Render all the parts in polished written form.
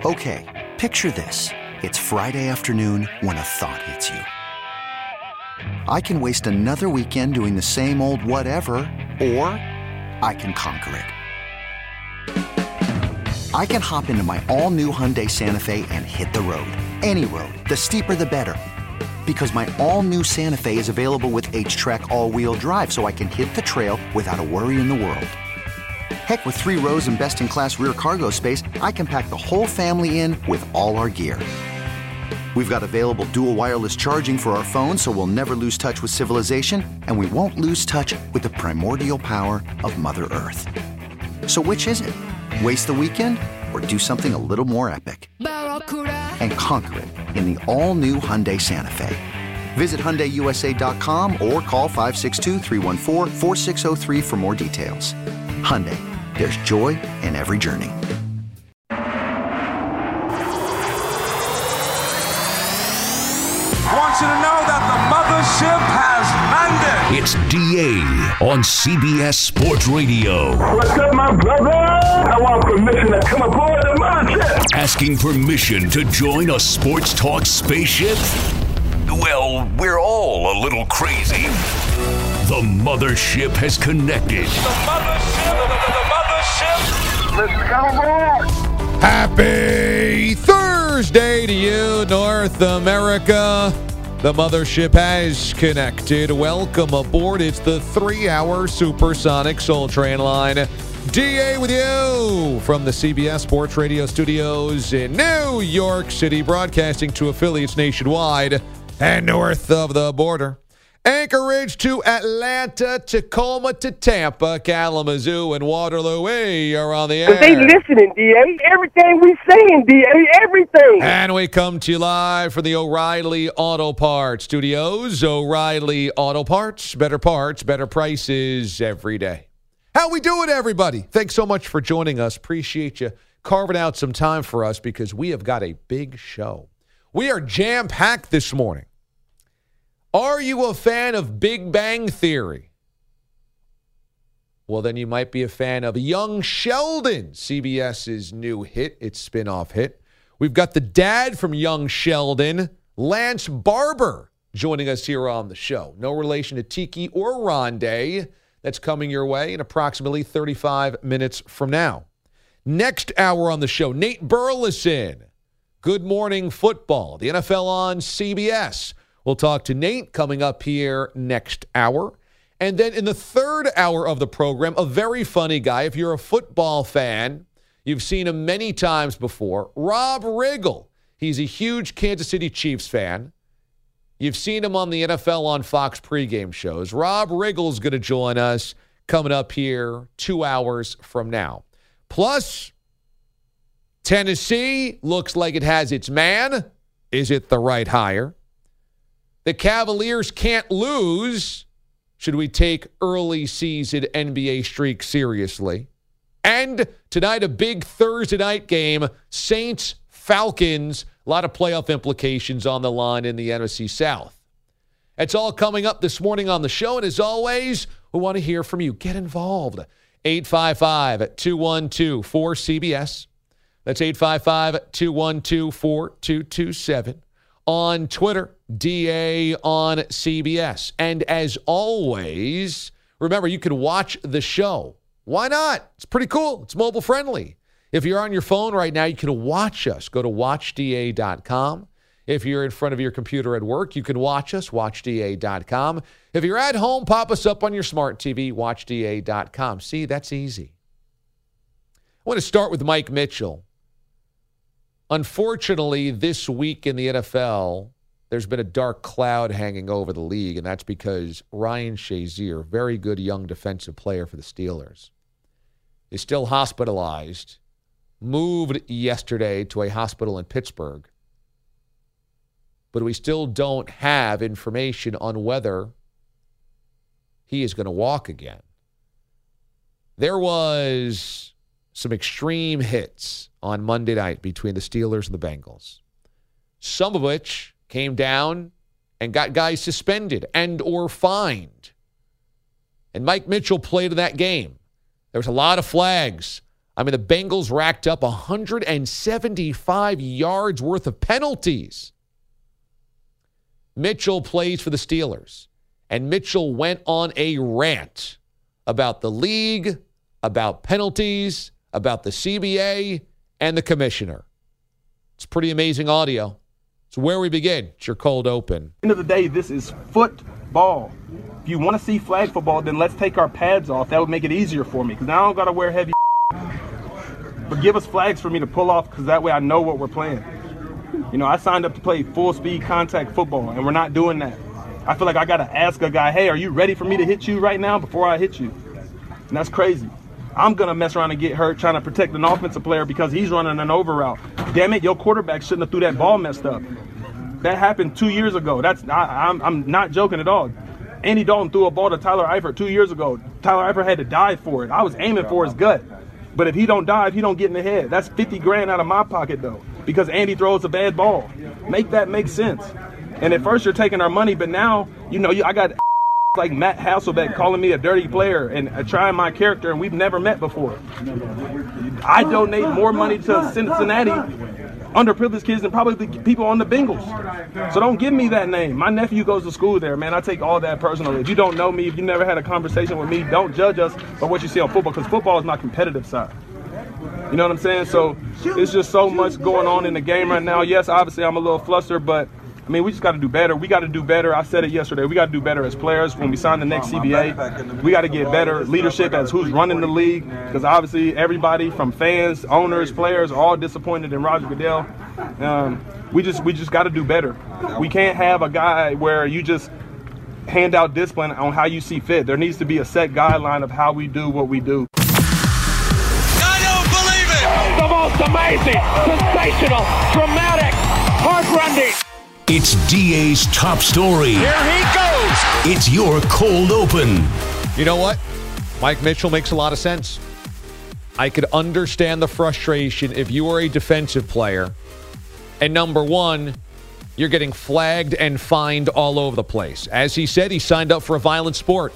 Okay, picture this. It's Friday afternoon when a thought hits you. I can waste another weekend doing the same old whatever, or I can conquer it. I can hop into my all-new Hyundai Santa Fe and hit the road. Any road. The steeper, the better. Because my all-new Santa Fe is available with H-Track all-wheel drive, so I can hit the trail without a worry in the world. Heck, with 3 rows and best-in-class rear cargo space, I can pack the whole family in with all our gear. We've got available dual wireless charging for our phones, so we'll never lose touch with civilization, and we won't lose touch with the primordial power of Mother Earth. So which is it? Waste the weekend or do something a little more epic? And conquer it in the all-new Hyundai Santa Fe. Visit HyundaiUSA.com or call 562-314-4603 for more details. Hyundai, there's joy in every journey. Want you to know that the mothership has landed. It's DA on CBS Sports Radio. What's up, my brother? I want permission to come aboard the mothership. Asking permission to join a sports talk spaceship? Well, we're all a little crazy. The mothership has connected. The mothership. Let's come aboard. Happy Thursday to you, North America. The mothership has connected. Welcome aboard. It's the 3-hour Supersonic Soul Train line. DA with you from the CBS Sports Radio studios in New York City, broadcasting to affiliates nationwide and north of the border. Anchorage to Atlanta, Tacoma to Tampa, Kalamazoo, and Waterloo. We are on the air. They listening, D.A. Everything we saying, D.A. Everything. And we come to you live from the O'Reilly Auto Parts Studios. O'Reilly Auto Parts, better prices every day. How we doing, everybody? Thanks so much for joining us. Appreciate you carving out some time for us because we have got a big show. We are jam-packed this morning. Are you a fan of Big Bang Theory? Well, then you might be a fan of Young Sheldon, CBS's new hit, its spin-off hit. We've got the dad from Young Sheldon, Lance Barber, joining us here on the show. No relation to Tiki or Rondé. That's coming your way in approximately 35 minutes from now. Next hour on the show, Nate Burleson, Good Morning Football, the NFL on CBS. We'll talk to Nate coming up here next hour. And then in the third hour of the program, a very funny guy. If you're a football fan, you've seen him many times before. Rob Riggle. He's a huge Kansas City Chiefs fan. You've seen him on the NFL on Fox pregame shows. Rob Riggle's going to join us coming up here 2 hours from now. Plus, Tennessee looks like it has its man. Is it the right hire? The Cavaliers can't lose. Should we take early season NBA streak seriously? And tonight, a big Thursday night game, Saints-Falcons. A lot of playoff implications on the line in the NFC South. It's all coming up this morning on the show. And as always, we want to hear from you. Get involved. 855-212-4CBS. That's 855-212-4227. On Twitter, DA on CBS. And as always, remember, you can watch the show. Why not? It's pretty cool. It's mobile friendly. If you're on your phone right now, you can watch us. Go to watchda.com. If you're in front of your computer at work, you can watch us, watchda.com. If you're at home, pop us up on your smart TV, watchda.com. See, that's easy. I want to start with Mike Mitchell. Unfortunately, this week in the NFL, there's been a dark cloud hanging over the league, and that's because Ryan Shazier, very good young defensive player for the Steelers, is still hospitalized, moved yesterday to a hospital in Pittsburgh. But we still don't have information on whether he is going to walk again. There was some extreme hits on Monday night between the Steelers and the Bengals, some of which came down and got guys suspended and or fined. And Mike Mitchell played in that game. There was a lot of flags, I mean, the Bengals racked up 175 yards worth of penalties. Mitchell plays for the Steelers, and Mitchell went on a rant about the league, about penalties, about the CBA, and the commissioner. It's pretty amazing audio. It's where we begin. It's your cold open. At the end of the day, this is football. If you want to see flag football, then let's take our pads off. That would make it easier for me, because now I don't got to wear heavy. But give us flags for me to pull off, because that way I know what we're playing. You know, I signed up to play full-speed contact football, and we're not doing that. I feel like I got to ask a guy, hey, are you ready for me to hit you right now before I hit you? And that's crazy. I'm going to mess around and get hurt trying to protect an offensive player because he's running an over route. Damn it, your quarterback shouldn't have threw that ball messed up. That happened 2 years ago. I'm not joking at all. Andy Dalton threw a ball to Tyler Eifert 2 years ago. Tyler Eifert had to dive for it. I was aiming for his gut. But if he don't dive, he don't get in the head. That's $50,000 out of my pocket, though, because Andy throws a bad ball. Make that make sense. And at first you're taking our money, but now, I got like Matt Hasselbeck calling me a dirty player and trying my character, and we've never met before. I donate more money to Cincinnati underprivileged kids than probably the people on the Bengals. So don't give me that name. My nephew goes to school there, man. I take all that personally. If you don't know me, if you never had a conversation with me, don't judge us by what you see on football, because football is my competitive side. You know what I'm saying? So it's just so much going on in the game right now. Yes, obviously I'm a little flustered, but I mean, we just got to do better. We got to do better. I said it yesterday. We got to do better as players when we sign the next CBA. We got to get better leadership as who's running the league, because obviously everybody from fans, owners, players are all disappointed in Roger Goodell. We just got to do better. We can't have a guy where you just hand out discipline on how you see fit. There needs to be a set guideline of how we do what we do. I don't believe it! The most amazing, sensational, dramatic, heart-rending. It's DA's top story. Here he goes! It's your cold open. You know what? Mike Mitchell makes a lot of sense. I could understand the frustration if you are a defensive player and, number one, you're getting flagged and fined all over the place. As he said, he signed up for a violent sport.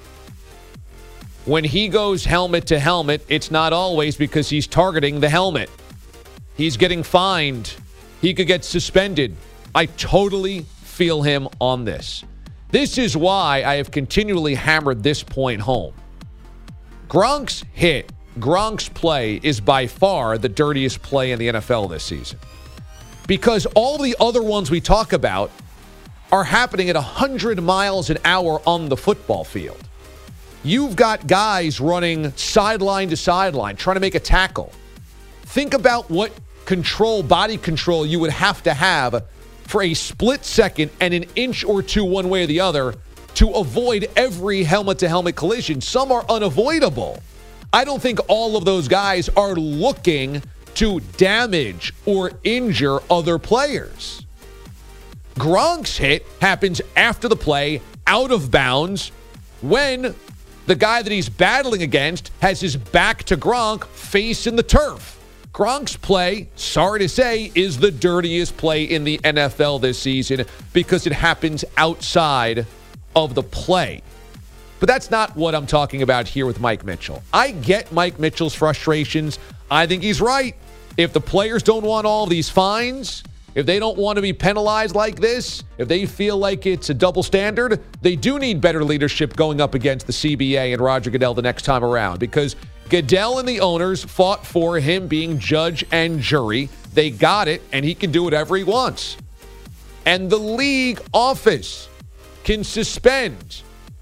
When he goes helmet to helmet, it's not always because he's targeting the helmet. He's getting fined. He could get suspended. I totally feel him on this. This is why I have continually hammered this point home. Gronk's hit, Gronk's play is by far the dirtiest play in the NFL this season. Because all the other ones we talk about are happening at 100 miles an hour on the football field. You've got guys running sideline to sideline, trying to make a tackle. Think about what body control you would have for a split second and an inch or two one way or the other to avoid every helmet-to-helmet collision. Some are unavoidable. I don't think all of those guys are looking to damage or injure other players. Gronk's hit happens after the play, out of bounds, when the guy that he's battling against has his back to Gronk, face in the turf. Gronk's play, sorry to say, is the dirtiest play in the NFL this season because it happens outside of the play. But that's not what I'm talking about here with Mike Mitchell. I get Mike Mitchell's frustrations. I think he's right. If the players don't want all these fines, if they don't want to be penalized like this, if they feel like it's a double standard, they do need better leadership going up against the CBA and Roger Goodell the next time around, because Goodell and the owners fought for him being judge and jury. They got it, and he can do whatever he wants. And the league office can suspend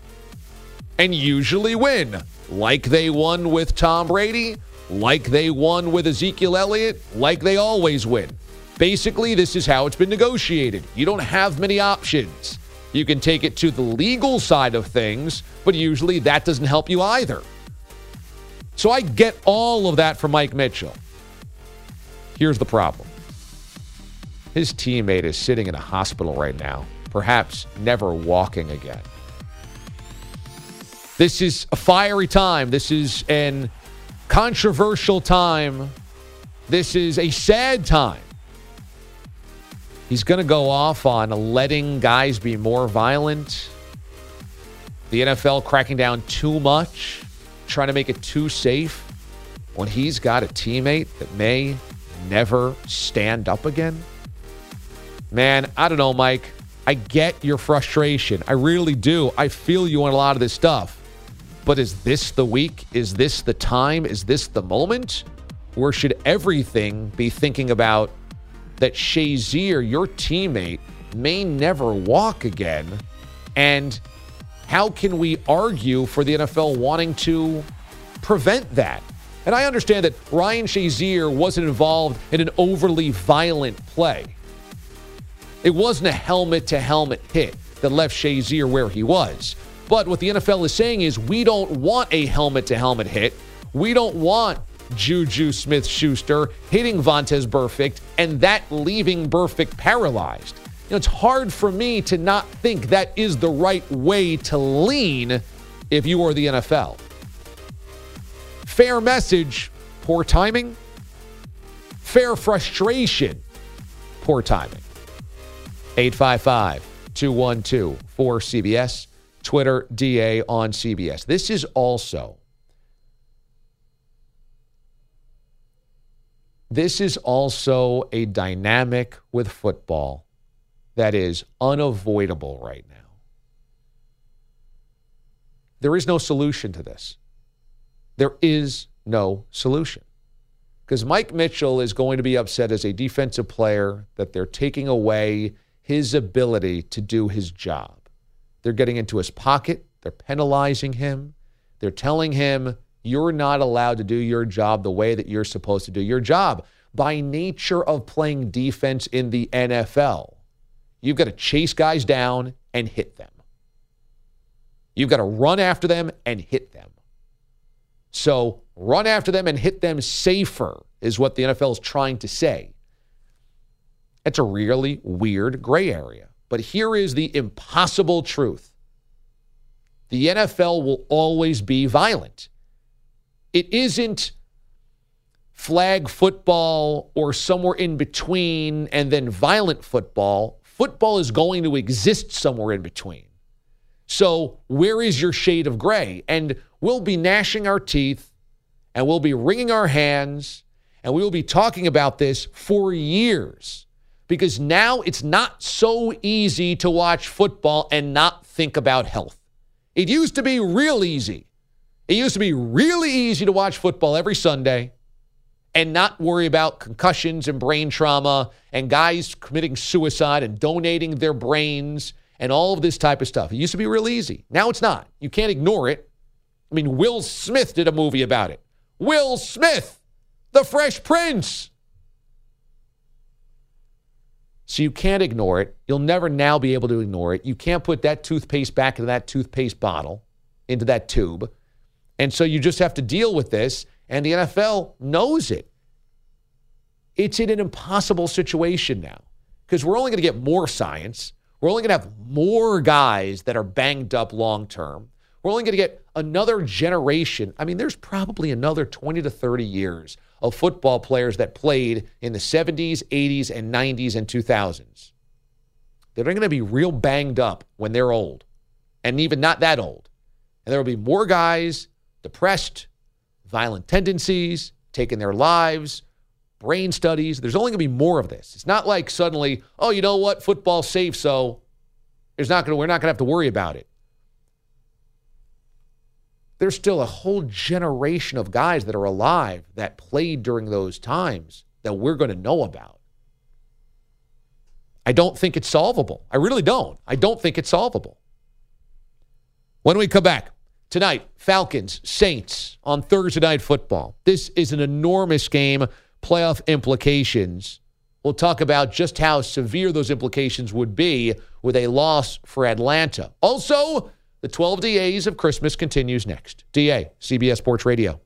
and usually win, like they won with Tom Brady, like they won with Ezekiel Elliott, like they always win. Basically, this is how it's been negotiated. You don't have many options. You can take it to the legal side of things, but usually that doesn't help you either. So I get all of that from Mike Mitchell. Here's the problem. His teammate is sitting in a hospital right now, perhaps never walking again. This is a fiery time. This is an controversial time. This is a sad time. He's going to go off on letting guys be more violent. The NFL cracking down too much, trying to make it too safe. when he's got a teammate that may never stand up again? Man, I don't know, Mike. I get your frustration. I really do. I feel you on a lot of this stuff. But is this the week? Is this the time? Is this the moment? Or should everything be thinking about that Shazier, your teammate, may never walk again? And how can we argue for the NFL wanting to prevent that? And I understand that Ryan Shazier wasn't involved in an overly violent play. It wasn't a helmet-to-helmet hit that left Shazier where he was. But what the NFL is saying is we don't want a helmet-to-helmet hit. We don't want Juju Smith-Schuster hitting Vontaze Burfict and that leaving Burfict paralyzed. You know, it's hard for me to not think that is the right way to lean if you are the NFL. Fair message, poor timing. Fair frustration, poor timing. 855-212-4CBS. Twitter, DA on CBS. This is also a dynamic with football that is unavoidable right now. There is no solution to this. There is no solution. Because Mike Mitchell is going to be upset as a defensive player that they're taking away his ability to do his job. They're getting into his pocket. They're penalizing him. They're telling him, you're not allowed to do your job the way that you're supposed to do your job. By nature of playing defense in the NFL, you've got to chase guys down and hit them. You've got to run after them and hit them. So run after them and hit them safer is what the NFL is trying to say. It's a really weird gray area. But here is the impossible truth. The NFL will always be violent. It isn't flag football or somewhere in between and then violent football. Football is going to exist somewhere in between. So where is your shade of gray? And we'll be gnashing our teeth and we'll be wringing our hands and we will be talking about this for years. Because now it's not so easy to watch football and not think about health. It used to be real easy. It used to be really easy to watch football every Sunday and not worry about concussions and brain trauma and guys committing suicide and donating their brains and all of this type of stuff. It used to be real easy. Now it's not. You can't ignore it. I mean, Will Smith did a movie about it. Will Smith, the Fresh Prince. So you can't ignore it. You'll never now be able to ignore it. You can't put that toothpaste back into that toothpaste bottle, into that tube. And so you just have to deal with this, and the NFL knows it. It's in an impossible situation now because we're only going to get more science. We're only going to have more guys that are banged up long term. We're only going to get another generation. I mean, there's probably another 20 to 30 years of football players that played in the 70s, 80s, and 90s and 2000s. They're going to be real banged up when they're old, and even not that old. And there will be more guys depressed, violent tendencies, taking their lives, brain studies. There's only going to be more of this. It's not like suddenly, oh, you know what, football's safe, so we're not going to have to worry about it. There's still a whole generation of guys that are alive that played during those times that we're going to know about. I don't think it's solvable. I really don't. I don't think it's solvable. When we come back, tonight, Falcons, Saints on Thursday Night Football. This is an enormous game, playoff implications. We'll talk about just how severe those implications would be with a loss for Atlanta. Also, the 12 DAs of Christmas continues next. DA, CBS Sports Radio.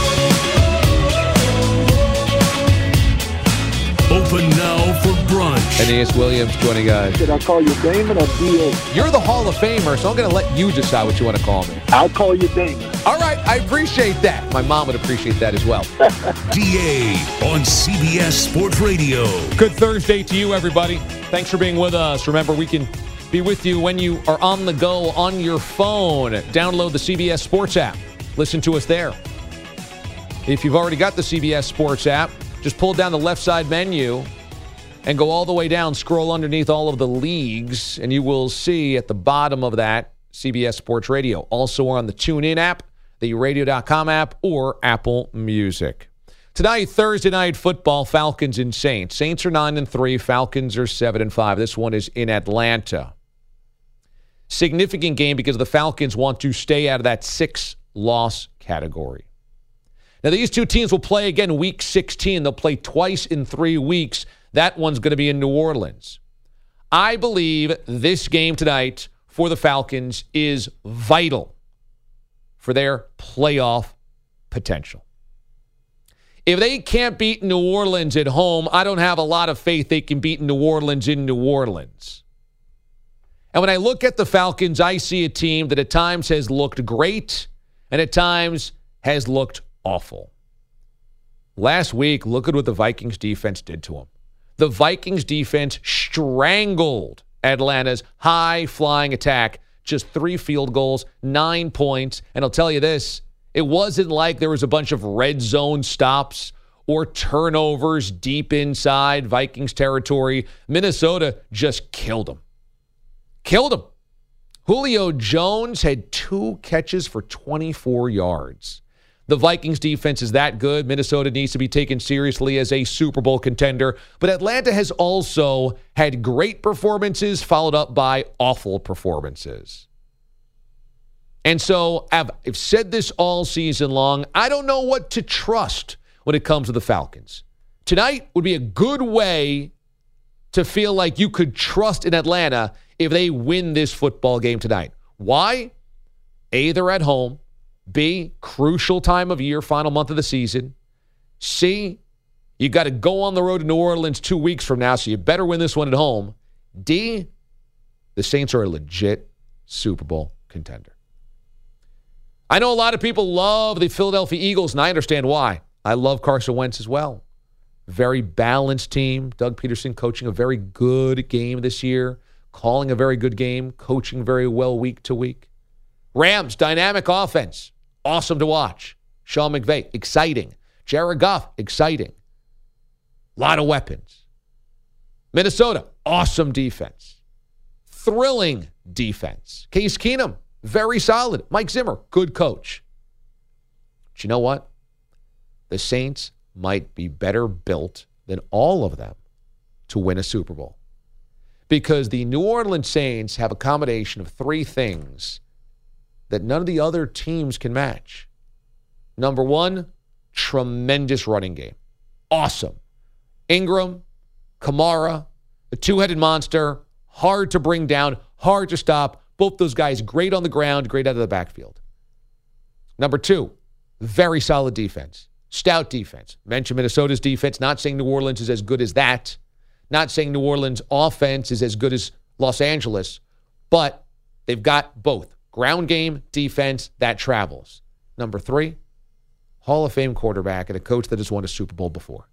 Open now for brunch. Aeneas Williams joining us. Should I call you Damon or DA? You're the Hall of Famer, so I'm going to let you decide what you want to call me. I'll call you Damon. All right, I appreciate that. My mom would appreciate that as well. DA on CBS Sports Radio. Good Thursday to you, everybody. Thanks for being with us. Remember, we can be with you when you are on the go on your phone. Download the CBS Sports app. Listen to us there. If you've already got the CBS Sports app, just pull down the left side menu and go all the way down, scroll underneath all of the leagues, and you will see at the bottom of that CBS Sports Radio. Also on the TuneIn app, the radio.com app, or Apple Music. Tonight, Thursday night football, Falcons and Saints. Saints are 9-3, Falcons are 7-5. This one is in Atlanta. Significant game because the Falcons want to stay out of that 6-loss category. Now, these two teams will play again week 16. They'll play twice in 3 weeks. That one's going to be in New Orleans. I believe this game tonight for the Falcons is vital for their playoff potential. If they can't beat New Orleans at home, I don't have a lot of faith they can beat New Orleans in New Orleans. And when I look at the Falcons, I see a team that at times has looked great and at times has looked awful. Last week, look at what the Vikings defense did to them. The Vikings defense strangled Atlanta's high-flying attack. Just 3 field goals, 9 points. And I'll tell you this, it wasn't like there was a bunch of red zone stops or turnovers deep inside Vikings territory. Minnesota just killed them. Killed them. Julio Jones had 2 catches for 24 yards. The Vikings defense is that good. Minnesota needs to be taken seriously as a Super Bowl contender. But Atlanta has also had great performances followed up by awful performances. And so I've said this all season long. I don't know what to trust when it comes to the Falcons. Tonight would be a good way to feel like you could trust in Atlanta if they win this football game tonight. Why? A, they're at home. B, crucial time of year, final month of the season. C, you got to go on the road to New Orleans 2 weeks from now, so you better win this one at home. D, the Saints are a legit Super Bowl contender. I know a lot of people love the Philadelphia Eagles, and I understand why. I love Carson Wentz as well. Very balanced team. Doug Peterson coaching a very good game this year, calling a very good game, coaching very well week to week. Rams, dynamic offense. Awesome to watch. Sean McVay, exciting. Jared Goff, exciting. A lot of weapons. Minnesota, awesome defense. Thrilling defense. Case Keenum, very solid. Mike Zimmer, good coach. But you know what? The Saints might be better built than all of them to win a Super Bowl. Because the New Orleans Saints have a combination of 3 things that none of the other teams can match. Number 1, tremendous running game. Awesome. Ingram, Kamara, the 2-headed monster, hard to bring down, hard to stop. Both those guys great on the ground, great out of the backfield. Number 2, very solid defense. Stout defense. Mentioned Minnesota's defense. Not saying New Orleans is as good as that. Not saying New Orleans' offense is as good as Los Angeles. But they've got both. Ground game, defense, that travels. Number 3, Hall of Fame quarterback and a coach that has won a Super Bowl before.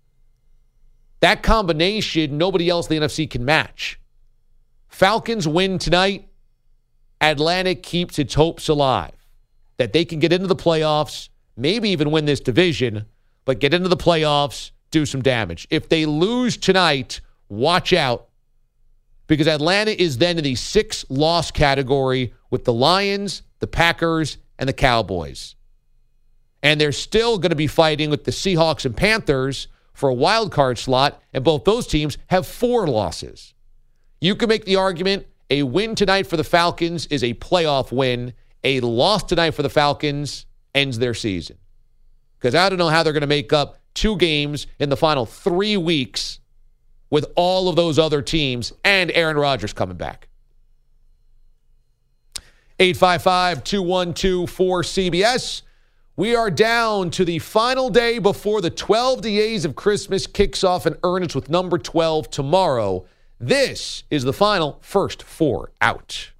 That combination, nobody else in the NFC can match. Falcons win tonight. Atlanta keeps its hopes alive that they can get into the playoffs, maybe even win this division, but get into the playoffs, do some damage. If they lose tonight, watch out. Because Atlanta is then in the 6-loss category with the Lions, the Packers, and the Cowboys. And they're still going to be fighting with the Seahawks and Panthers for a wild card slot, and both those teams have 4 losses. You can make the argument a win tonight for the Falcons is a playoff win. A loss tonight for the Falcons ends their season. Because I don't know how they're going to make up 2 games in the final 3 weeks with all of those other teams and Aaron Rodgers coming back. 855-212-4CBS. We are down to the final day before the 12 days of Christmas kicks off in earnest with number 12 tomorrow. This is the final first 4 out.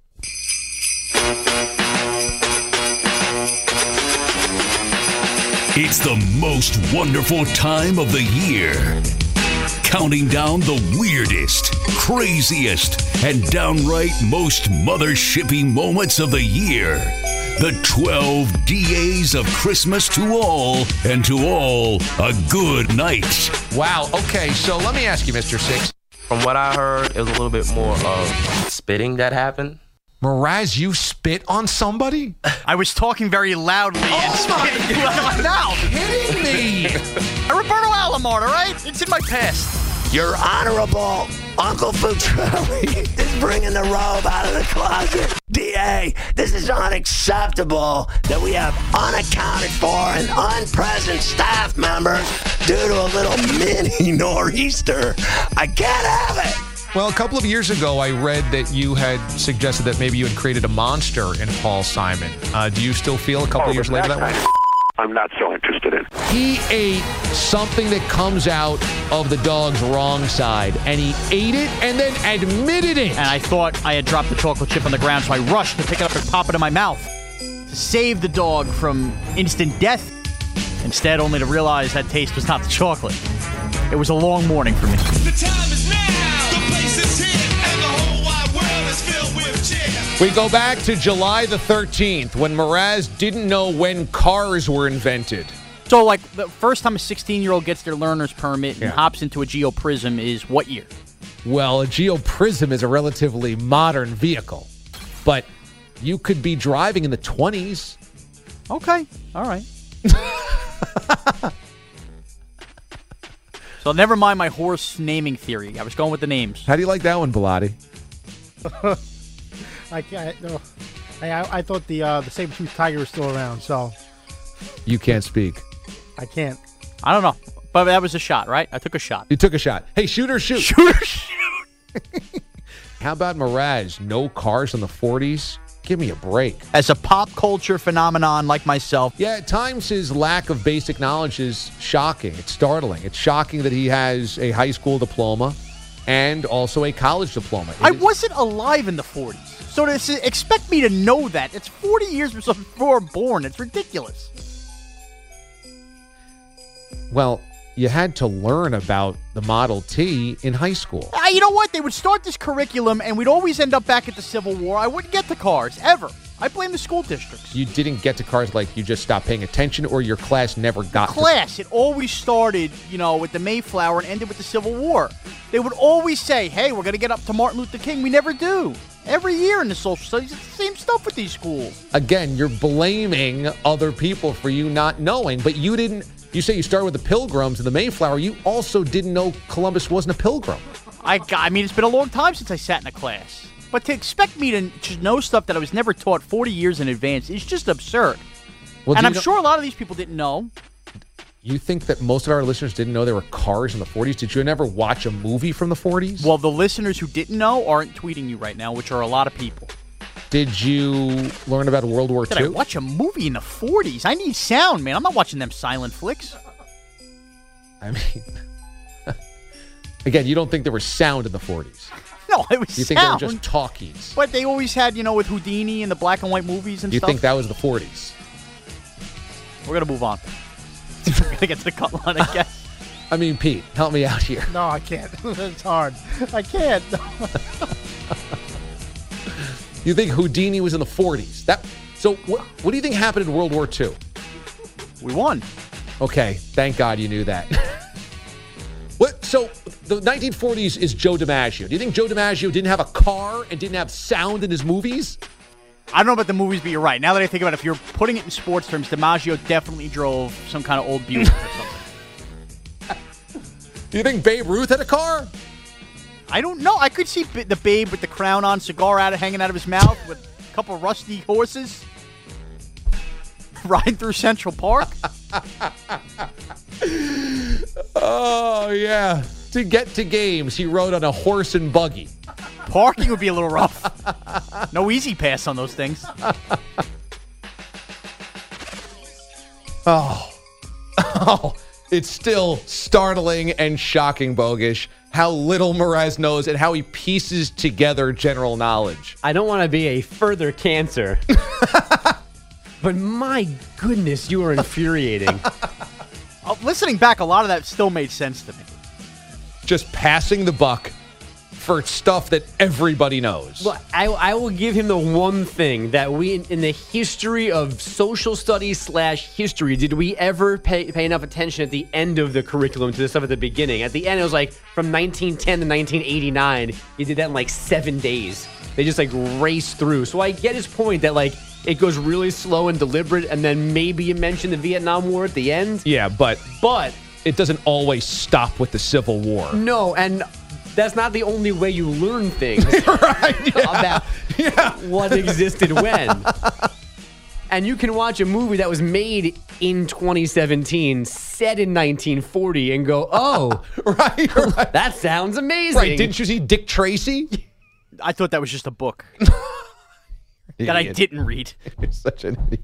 It's the most wonderful time of the year. Counting down the weirdest, craziest, and downright most mother-shipping moments of the year. The 12 DAs of Christmas to all, and to all, a good night. Wow. Okay, so let me ask you, Mr. Six. From what I heard, it was a little bit more of spitting that happened. Mraz, you spit on somebody? I was talking very loudly and spitting out of my mouth. Kidding me? Roberto Alomar, all right? It's in my past. Your Honorable Uncle Futrelli is bringing the robe out of the closet. DA, this is unacceptable that we have unaccounted for and unpresent staff members due to a little mini nor'easter. I can't have it. Well, a couple of years ago, I read that you had suggested that maybe you had created a monster in Paul Simon. Do you still feel a couple of years later that way? I'm not so interested in. He ate something that comes out of the dog's wrong side, and he ate it and then admitted it. And I thought I had dropped the chocolate chip on the ground, so I rushed to pick it up and pop it in my mouth to save the dog from instant death. Instead, only to realize that taste was not the chocolate. It was a long morning for me. The time is now. The place is here, and the whole wide world is filled with cheer. We go back to July the 13th when Mraz didn't know when cars were invented. So, like, the first time a 16-year-old gets their learner's permit and hops into a Geo Prism is what year? Well, a Geo Prism is a relatively modern vehicle, but you could be driving in the 20s. Okay, all right. So never mind my horse naming theory. I was going with the names. How do you like that one, Bilotti? I can't. No. I thought the saber-toothed tiger was still around, so You can't speak. I can't. I don't know, but that was a shot, right? I took a shot. You took a shot. Hey, shoot or shoot? Shoot or shoot. How about Mraz? No cars in the 40s? Give me a break. As a pop culture phenomenon like myself. Yeah, at times his lack of basic knowledge is shocking. It's startling. It's shocking that he has a high school diploma and also a college diploma. I wasn't alive in the 40s. So to expect me to know that, it's 40 years before I'm born. It's ridiculous. Well, you had to learn about the Model T in high school. You know what? They would start this curriculum, and we'd always end up back at the Civil War. I wouldn't get to cars, ever. I blame the school districts. You didn't get to cars like you just stopped paying attention, or your class never got to... It always started, with the Mayflower and ended with the Civil War. They would always say, hey, we're going to get up to Martin Luther King. We never do. Every year in the social studies, it's the same stuff with these schools. Again, you're blaming other people for you not knowing, but you didn't... You say you started with the Pilgrims and the Mayflower. You also didn't know Columbus wasn't a pilgrim. I mean, it's been a long time since I sat in a class. But to expect me to know stuff that I was never taught 40 years in advance is just absurd. Well, and I'm sure a lot of these people didn't know. You think that most of our listeners didn't know there were cars in the 40s? Did you never watch a movie from the 40s? Well, the listeners who didn't know aren't tweeting you right now, which are a lot of people. Did you learn about World War II? Did I watch a movie in the 40s? I need sound, man. I'm not watching them silent flicks. I mean, again, you don't think there was sound in the 40s? No, it was You think they were just talkies? But they always had, with Houdini and the black and white movies and stuff. You think that was the 40s? We're going to move on. We're going to get to the cut line, I guess. I mean, Pete, help me out here. No, I can't. It's hard. I can't. You think Houdini was in the 40s? So what do you think happened in World War II? We won. Okay, thank God you knew that. So the 1940s is Joe DiMaggio. Do you think Joe DiMaggio didn't have a car and didn't have sound in his movies? I don't know about the movies, but you're right. Now that I think about it, if you're putting it in sports terms, DiMaggio definitely drove some kind of old Buick or something. Do you think Babe Ruth had a car? I don't know. I could see the Babe with the crown on, cigar hanging out of his mouth with a couple of rusty horses riding through Central Park. Oh, yeah. To get to games, he rode on a horse and buggy. Parking would be a little rough. No easy pass on those things. Oh, it's still startling and shocking, Bogish, how little Mraz knows and how he pieces together general knowledge. I don't want to be a further cancer, but my goodness, you are infuriating. Listening back, a lot of that still made sense to me. Just passing the buck for stuff that everybody knows. Well, I will give him the one thing that we, in the history of social studies / history, did we ever pay enough attention at the end of the curriculum to the stuff at the beginning? At the end, it was like from 1910 to 1989. He did that in like 7 days. They just like raced through. So I get his point that like it goes really slow and deliberate, and then maybe you mention the Vietnam War at the end. Yeah, but it doesn't always stop with the Civil War. No, and that's not the only way you learn things about what existed when. And you can watch a movie that was made in 2017, set in 1940, and go, oh, right. That sounds amazing. Right, didn't you see Dick Tracy? I thought that was just a book that I didn't read. You're such an idiot.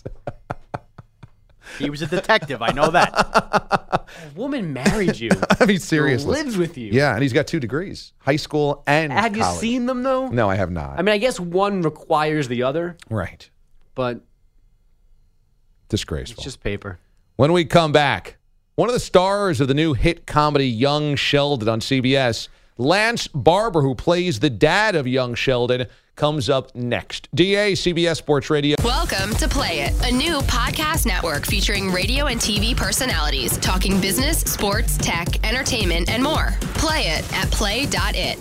He was a detective. I know that. A woman married you. I mean, seriously. Lives with you. Yeah, and he's got 2 degrees, high school and Have college. you seen them, though? No, I have not. I mean, I guess one requires the other. Right. But disgraceful. It's just paper. When we come back, one of the stars of the new hit comedy Young Sheldon on CBS, Lance Barber, who plays the dad of Young Sheldon, comes up next. DA, CBS Sports Radio. Welcome to Play It, a new podcast network featuring radio and TV personalities talking business, sports, tech, entertainment, and more. Play it at play.it.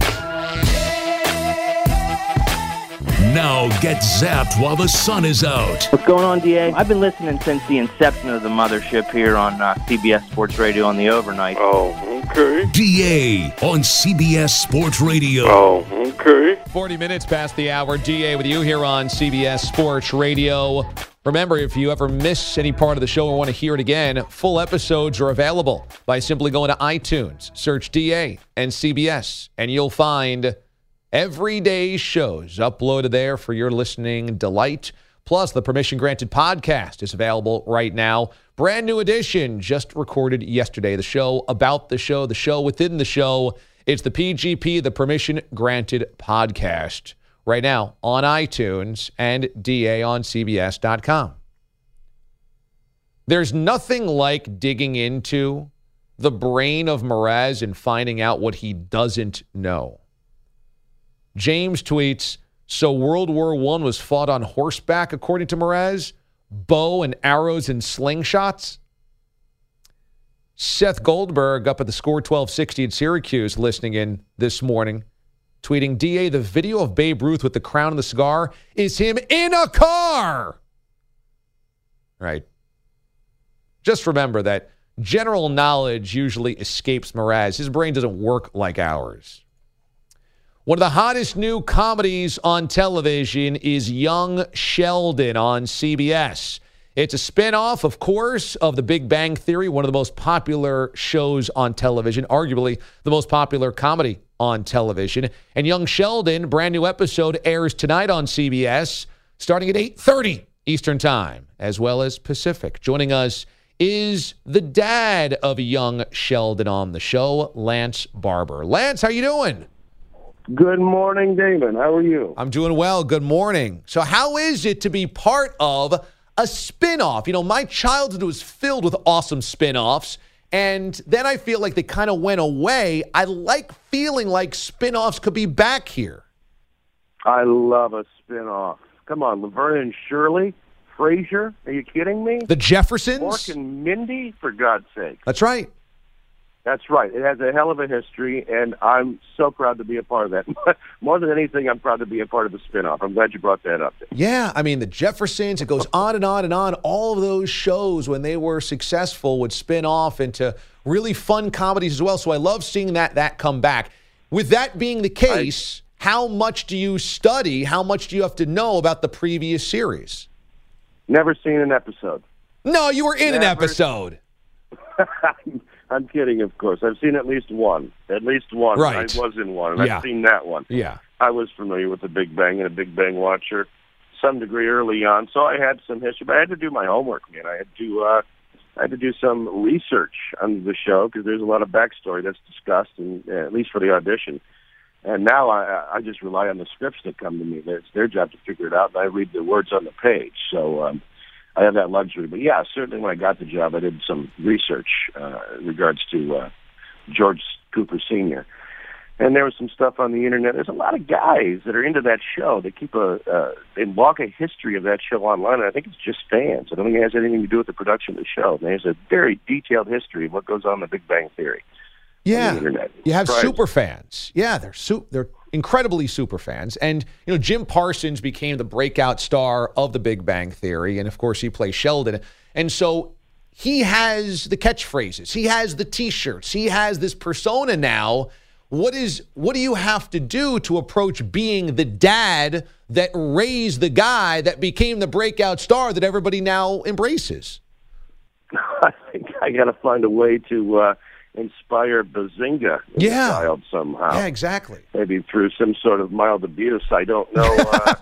Now get zapped while the sun is out. What's going on, DA? I've been listening since the inception of the mothership here on CBS Sports Radio on the overnight. Oh, okay. DA on CBS Sports Radio. Oh, okay. 40 minutes past the hour. DA with you here on CBS Sports Radio. Remember, if you ever miss any part of the show or want to hear it again, full episodes are available by simply going to iTunes, search DA and CBS, and you'll find everyday shows uploaded there for your listening delight. Plus, the Permission Granted podcast is available right now. Brand new edition, just recorded yesterday. The show about the show within the show. It's the PGP, the Permission Granted podcast, right now on iTunes and DAOnCBS.com. There's nothing like digging into the brain of Mraz and finding out what he doesn't know. James tweets, so World War I was fought on horseback, according to Mraz? Bow and arrows and slingshots? Seth Goldberg up at the Score 1260 in Syracuse listening in this morning, tweeting, DA, the video of Babe Ruth with the crown and the cigar is him in a car. Right. Just remember that general knowledge usually escapes Mraz. His brain doesn't work like ours. One of the hottest new comedies on television is Young Sheldon on CBS. It's a spinoff, of course, of The Big Bang Theory, one of the most popular shows on television, arguably the most popular comedy on television. And Young Sheldon, brand new episode, airs tonight on CBS, starting at 8:30 Eastern Time, as well as Pacific. Joining us is the dad of Young Sheldon on the show, Lance Barber. Lance, how you doing? Good morning, Damon. How are you? I'm doing well. Good morning. So how is it to be part of a spinoff? You know, my childhood was filled with awesome spinoffs, and then I feel like they kind of went away. I like feeling like spinoffs could be back here. I love a spinoff. Come on, Laverne and Shirley, Frasier. Are you kidding me? The Jeffersons? Mork and Mindy, for God's sake. That's right. That's right. It has a hell of a history, and I'm so proud to be a part of that. More than anything, I'm proud to be a part of the spinoff. I'm glad you brought that up. Yeah, I mean, the Jeffersons, it goes on and on and on. All of those shows, when they were successful, would spin off into really fun comedies as well. So I love seeing that come back. With that being the case, how much do you study? How much do you have to know about the previous series? Never seen an episode. No, you were in an episode. I'm kidding, of course. I've seen at least one. At least one. Right. I was in one, and I've seen that one. Yeah. I was familiar with the Big Bang and a Big Bang watcher, some degree early on, so I had some history. But I had to do my homework, man. I had to do some research on the show because there's a lot of backstory that's discussed, and at least for the audition. And now I just rely on the scripts that come to me. It's their job to figure it out, and I read the words on the page. So I have that luxury. But, yeah, certainly when I got the job, I did some research in regards to George Cooper Sr. And there was some stuff on the internet. There's a lot of guys that are into that show. They keep they walk a history of that show online, and I think it's just fans. I don't think it has anything to do with the production of the show. There's a very detailed history of what goes on in the Big Bang Theory. Yeah, on the internet. You have Right. super fans. Yeah, they're incredibly super fans. And, Jim Parsons became the breakout star of the Big Bang Theory. And, of course, he plays Sheldon. And so he has the catchphrases. He has the T-shirts. He has this persona now. What do you have to do to approach being the dad that raised the guy that became the breakout star that everybody now embraces? I think I got to find a way to inspire Bazinga in the child somehow. Yeah, exactly. Maybe through some sort of mild abuse. I don't know.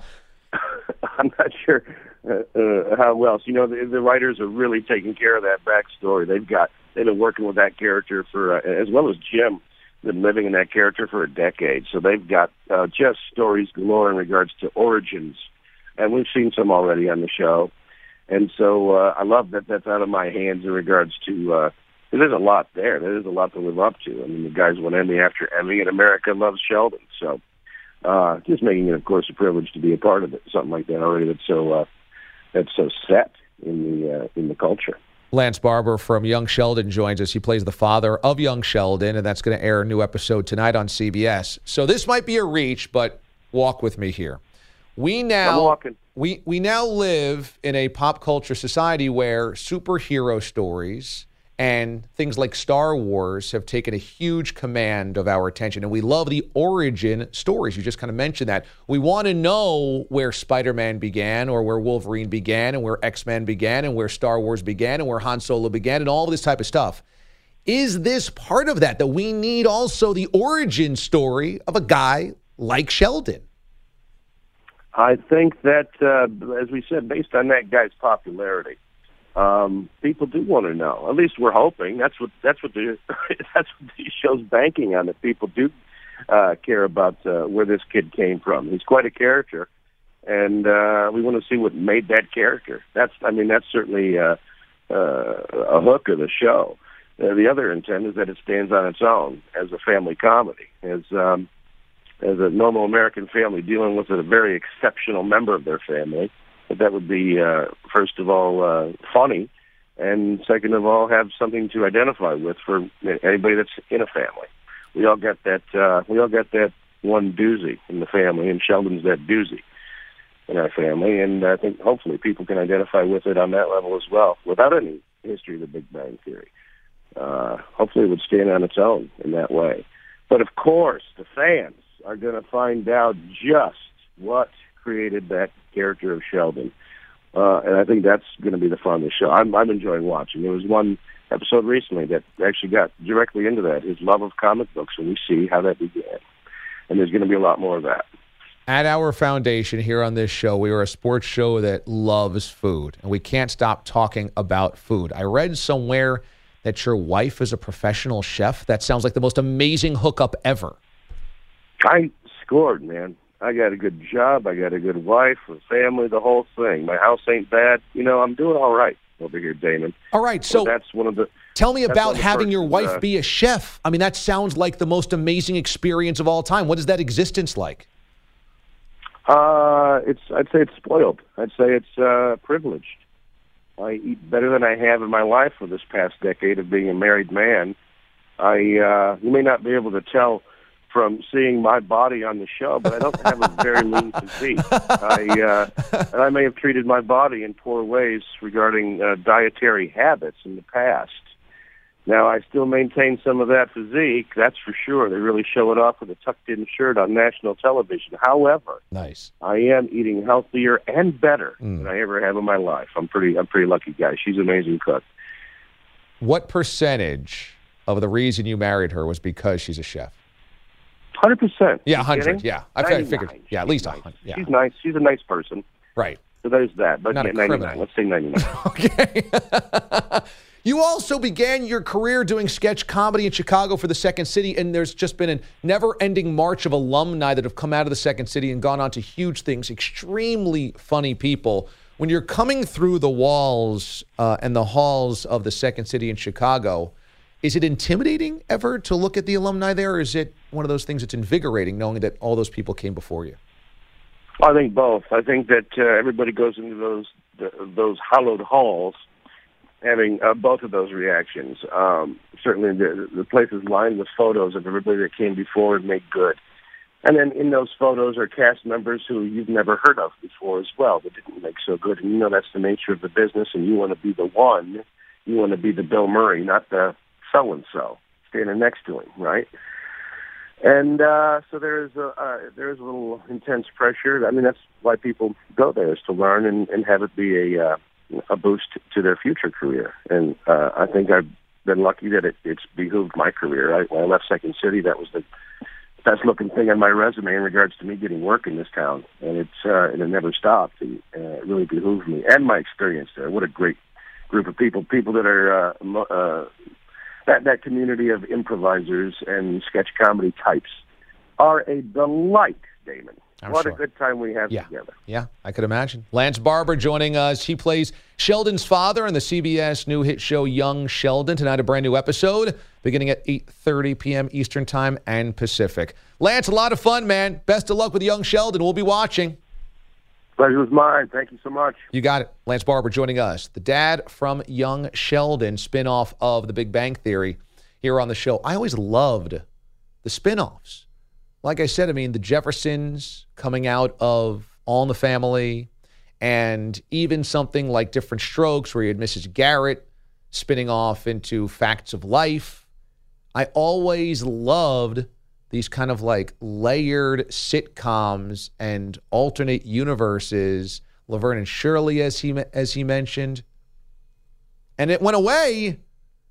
I'm not sure how else. The writers are really taking care of that backstory. They've been working with that character for, as well as Jim, been living in that character for a decade. So they've got just stories galore in regards to origins. And we've seen some already on the show. And so I love that that's out of my hands in regards to, there's a lot there. There's a lot to live up to. I mean, the guys won Emmy after Emmy, and America loves Sheldon. So just making it, of course, a privilege to be a part of it. Something like that already that's so set in the culture. Lance Barber from Young Sheldon joins us. He plays the father of Young Sheldon, and that's going to air a new episode tonight on CBS. So this might be a reach, but walk with me here. We now live in a pop culture society where superhero stories and things like Star Wars have taken a huge command of our attention. And we love the origin stories. You just kind of mentioned that. We want to know where Spider-Man began, or where Wolverine began, and where X-Men began, and where Star Wars began, and where Han Solo began, and all this type of stuff. Is this part of that we need also the origin story of a guy like Sheldon? I think that, as we said, based on that guy's popularity, people do want to know. At least we're hoping. That's what the show's banking on. That people do care about where this kid came from. He's quite a character, and we want to see what made that character. That's certainly a hook of the show. The other intent is that it stands on its own as a family comedy, as a normal American family dealing with a very exceptional member of their family. That would be, first of all, funny, and second of all, have something to identify with for anybody that's in a family. We all got that. We all got that one doozy in the family, and Sheldon's that doozy in our family. And I think hopefully people can identify with it on that level as well, without any history of the Big Bang Theory. Hopefully, it would stand on its own in that way. But of course, the fans are going to find out just what created that character of Sheldon. And I think that's going to be the fun of the show. I'm enjoying watching. There was one episode recently that actually got directly into that, his love of comic books, and we see how that began. And there's going to be a lot more of that. At our foundation here on this show, we are a sports show that loves food, and we can't stop talking about food. I read somewhere that your wife is a professional chef. That sounds like the most amazing hookup ever. I scored, man. I got a good job. I got a good wife, a family, the whole thing. My house ain't bad. I'm doing all right over here, Damon. All right, so that's one of the. Tell me about having your wife be a chef. I mean, that sounds like the most amazing experience of all time. What is that existence like? I'd say it's spoiled. I'd say it's privileged. I eat better than I have in my life for this past decade of being a married man. You may not be able to tell from seeing my body on the show, but I don't have a very lean physique. And I may have treated my body in poor ways regarding dietary habits in the past. Now, I still maintain some of that physique, that's for sure. They really show it off with a tucked-in shirt on national television. However, nice. I am eating healthier and better than I ever have in my life. I'm pretty lucky guy. She's an amazing cook. What percentage of the reason you married her was because she's a chef? 100%. Yeah, 100. Yeah, I figured. Yeah, at least 100. Yeah. She's nice. She's a nice person. Right. So there's that. But not yeah, a 99. criminal. Let's say 99. Okay. You also began your career doing sketch comedy in Chicago for the Second City, and there's just been a never-ending march of alumni that have come out of the Second City and gone on to huge things, extremely funny people. When you're coming through the walls and the halls of the Second City in Chicago, Is it intimidating ever to look at the alumni there, or is it one of those things that's invigorating knowing that all those people came before you? I think both. I think that everybody goes into those hallowed halls having both of those reactions. Certainly the place is lined with photos of everybody that came before and made good. And then in those photos are cast members who you've never heard of before as well that didn't make so good. And that's the nature of the business, and you want to be the one. You want to be the Bill Murray, not the so-and-so standing next to him, right? And so there is a little intense pressure. I mean, that's why people go there, is to learn and have it be a boost to their future career. And I think I've been lucky that it's behooved my career. When I left Second City, that was the best-looking thing on my resume in regards to me getting work in this town. And it never stopped. And it really behooved me and my experience there. What a great group of people that are that community of improvisers and sketch comedy types are a delight, Damon. What a good time we have together. Yeah, I could imagine. Lance Barber joining us. He plays Sheldon's father in the CBS new hit show Young Sheldon. Tonight, a brand new episode beginning at 8:30 p.m. Eastern Time and Pacific. Lance, a lot of fun, man. Best of luck with Young Sheldon. We'll be watching. Pleasure was mine. Thank you so much. You got it. Lance Barber joining us. The dad from Young Sheldon, spinoff of The Big Bang Theory, here on the show. I always loved the spinoffs. Like I said, I mean, the Jeffersons coming out of All in the Family, and even something like Different Strokes, where you had Mrs. Garrett spinning off into Facts of Life. I always loved these kind of like layered sitcoms and alternate universes, Laverne and Shirley, as he mentioned. And it went away,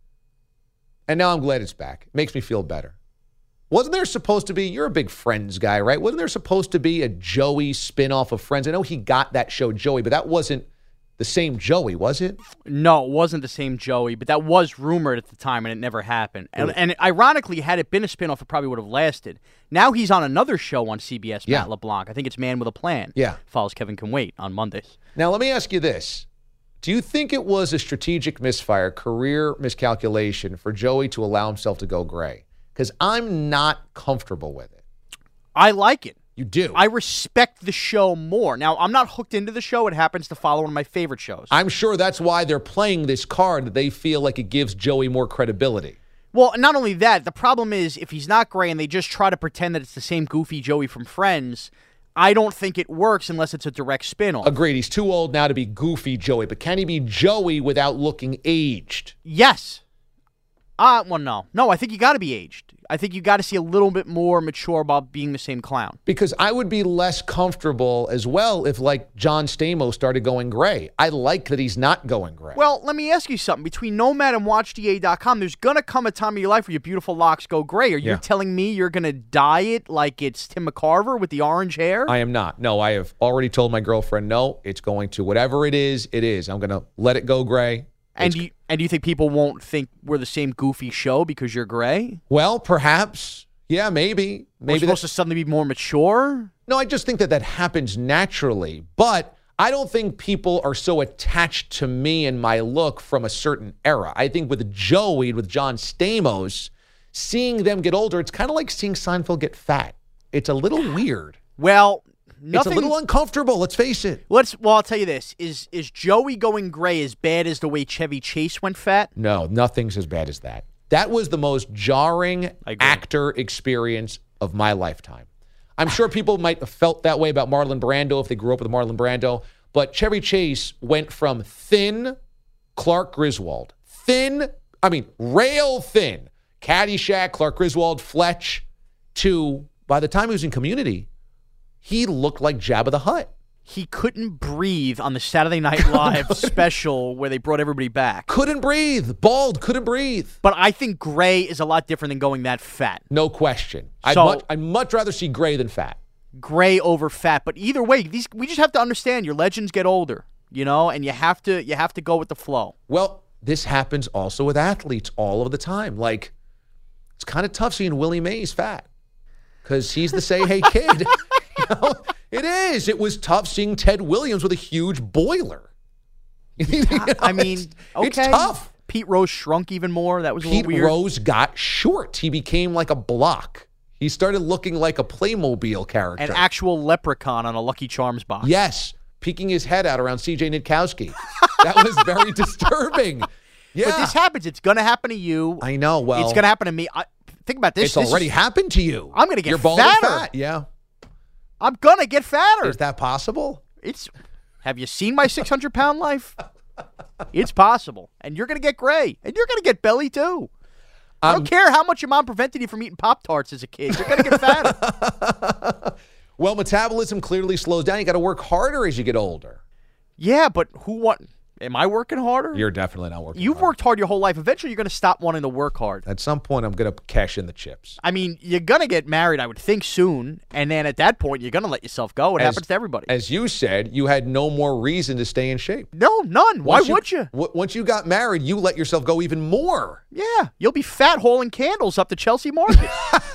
and now I'm glad it's back. It makes me feel better. Wasn't there supposed to be, you're a big Friends guy, right? Wasn't there supposed to be a Joey spinoff of Friends? I know he got that show Joey, but that wasn't the same Joey, was it? No, it wasn't the same Joey, but that was rumored at the time, and it never happened. And ironically, had it been a spinoff, it probably would have lasted. Now he's on another show on CBS, Matt LeBlanc. I think it's Man with a Plan. Yeah. Follows Kevin Can Wait on Mondays. Now, let me ask you this. Do you think it was a strategic misfire, career miscalculation for Joey to allow himself to go gray? Because I'm not comfortable with it. I like it. You do? I respect the show more. Now, I'm not hooked into the show. It happens to follow one of my favorite shows. I'm sure that's why they're playing this card, that they feel like it gives Joey more credibility. Well, not only that, the problem is if he's not gray and they just try to pretend that it's the same goofy Joey from Friends, I don't think it works unless it's a direct spin-off. Agreed. He's too old now to be goofy Joey, but can he be Joey without looking aged? Yes. Well, no. No, I think you got to be aged. I think you got to see a little bit more mature about being the same clown. Because I would be less comfortable as well if, like, John Stamos started going gray. I like that he's not going gray. Well, let me ask you something. Between Nomad and WatchDA.com, there's going to come a time in your life where your beautiful locks go gray. Are you telling me you're going to dye it like it's Tim McCarver with the orange hair? I am not. No, I have already told my girlfriend, no, it's going to. Whatever it is, it is. I'm going to let it go gray. And do you think people won't think we're the same goofy show because you're gray? Well, perhaps. Yeah, maybe. We're supposed to suddenly be more mature? No, I just think that happens naturally. But I don't think people are so attached to me and my look from a certain era. I think with Joey, with John Stamos, seeing them get older, it's kind of like seeing Seinfeld get fat. It's a little weird. Well, it's a little uncomfortable, let's face it. Well, I'll tell you this. Is Joey going gray as bad as the way Chevy Chase went fat? No, nothing's as bad as that. That was the most jarring actor experience of my lifetime. I'm sure people might have felt that way about Marlon Brando if they grew up with Marlon Brando, but Chevy Chase went from thin Clark Griswold, rail thin, Caddyshack, Clark Griswold, Fletch, to, by the time he was in Community, he looked like Jabba the Hutt. He couldn't breathe on the Saturday Night Live special where they brought everybody back. Couldn't breathe. Bald, couldn't breathe. But I think gray is a lot different than going that fat. No question. So, I'd much rather see gray than fat. Gray over fat. But either way, we just have to understand your legends get older, and you have to go with the flow. Well, this happens also with athletes all of the time. Like, it's kind of tough seeing Willie Mays fat because he's the say, hey, kid. It is. It was tough seeing Ted Williams with a huge boiler. I mean, okay. It's tough. Pete Rose shrunk even more. That was a little weird. Pete Rose got short. He became like a block. He started looking like a Playmobil character. An actual leprechaun on a Lucky Charms box. Yes, peeking his head out around C.J. Nitkowski. That was very disturbing. Yeah. But this happens. It's going to happen to you. I know. Well, it's going to happen to me. Think about this. It's already happened to you. I'm going to get You're bald fatter. and fat. Yeah. I'm going to get fatter. Is that possible? Have you seen my 600-pound life? It's possible. And you're going to get gray. And you're going to get belly, too. I don't care how much your mom prevented you from eating Pop-Tarts as a kid. You're going to get fatter. Well, metabolism clearly slows down. You got to work harder as you get older. Yeah, but am I working harder? You're definitely not working You've worked hard your whole life. Eventually, you're going to stop wanting to work hard. At some point, I'm going to cash in the chips. I mean, you're going to get married, I would think, soon. And then at that point, you're going to let yourself go. It happens to everybody. As you said, you had no more reason to stay in shape. No, none. Why would you? Once you got married, you let yourself go even more. Yeah. You'll be fat hauling candles up the Chelsea Market.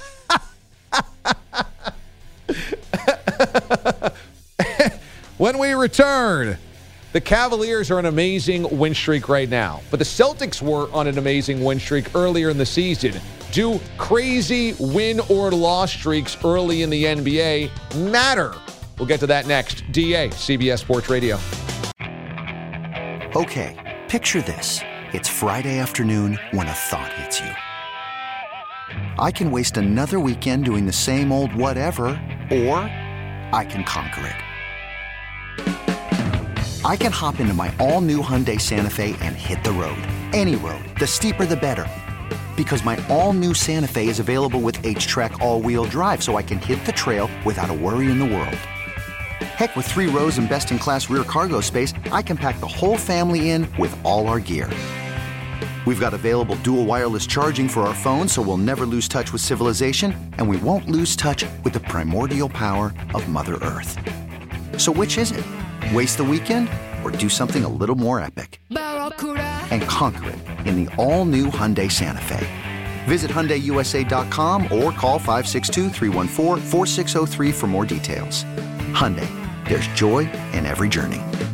When we return, the Cavaliers are on an amazing win streak right now, but the Celtics were on an amazing win streak earlier in the season. Do crazy win or loss streaks early in the NBA matter? We'll get to that next. DA, CBS Sports Radio. Okay, picture this. It's Friday afternoon when a thought hits you. I can waste another weekend doing the same old whatever, or I can conquer it. I can hop into my all-new Hyundai Santa Fe and hit the road. Any road. The steeper, the better. Because my all-new Santa Fe is available with H-Track all-wheel drive, so I can hit the trail without a worry in the world. Heck, with 3 rows and best-in-class rear cargo space, I can pack the whole family in with all our gear. We've got available dual wireless charging for our phones, so we'll never lose touch with civilization, and we won't lose touch with the primordial power of Mother Earth. So which is it? Waste the weekend or do something a little more epic? And conquer it in the all-new Hyundai Santa Fe. Visit HyundaiUSA.com or call 562-314-4603 for more details. Hyundai, there's joy in every journey.